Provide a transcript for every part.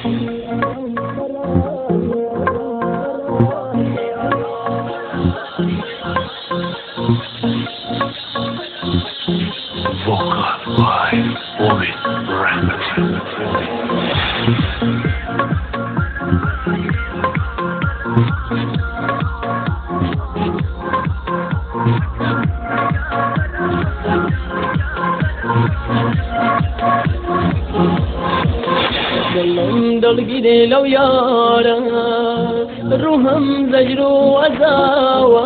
Vocal by Ovid Records. دلم دلگیره لو یارا روحم زجر و عزاوا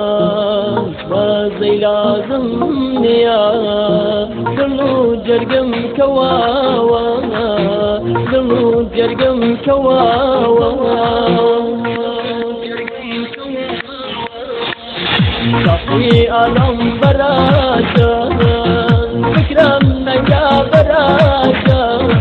بازی لازم نیا دلو جرگم کواوا دلو جرگم کواوا صافی عالم براشان فکرم نیا براشان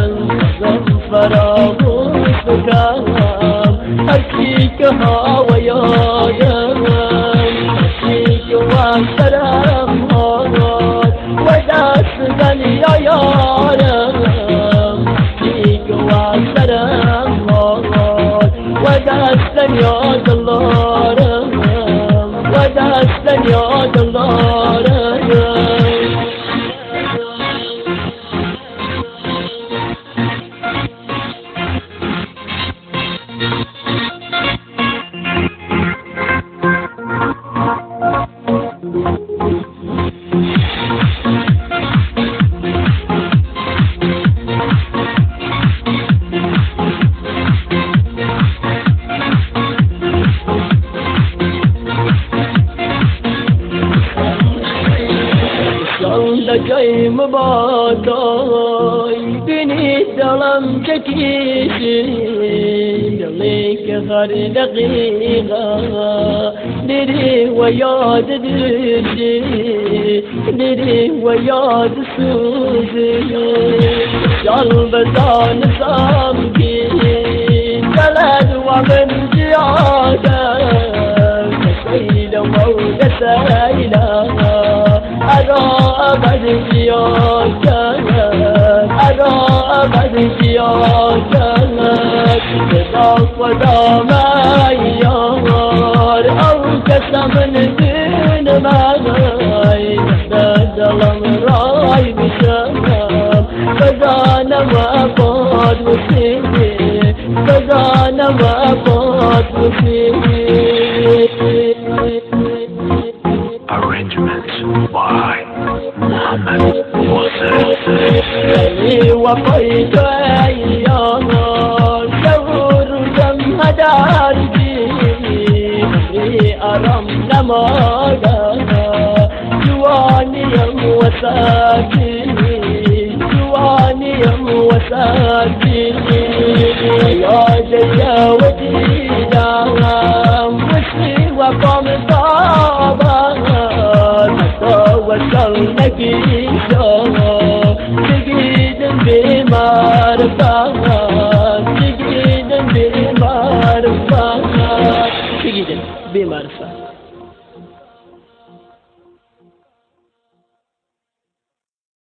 فراموش بکم هرچی که هوایایم هرچی که واسرم آمد و دست دنیا یارم هرچی که واسرم آمد و دست دنیا دلارم و دست دنیا دلارم جای مبادای بینی دلم چکیشی دلی که هر دقیقه دیری و یاد درشی دیری و یاد سوزی جال بزان سامگی دلد و من زیادم سیل مولد سیلم أبد فيك أبد فيك تضاف دامي يار أو كسم دين ماي بدلم راي بشام فزانا ما فاد وسيدي فزانا ما فاد وسيدي. Arrangements by Muhammad Hussain. وفيت أيام شهور جمهدار في أرم نماغا جواني وساكني جواني وساكني يا جيا وجيدا وشي وقام صابا وصلنك تجد بمار فاها تجد بمار فاها تجد بمار فاها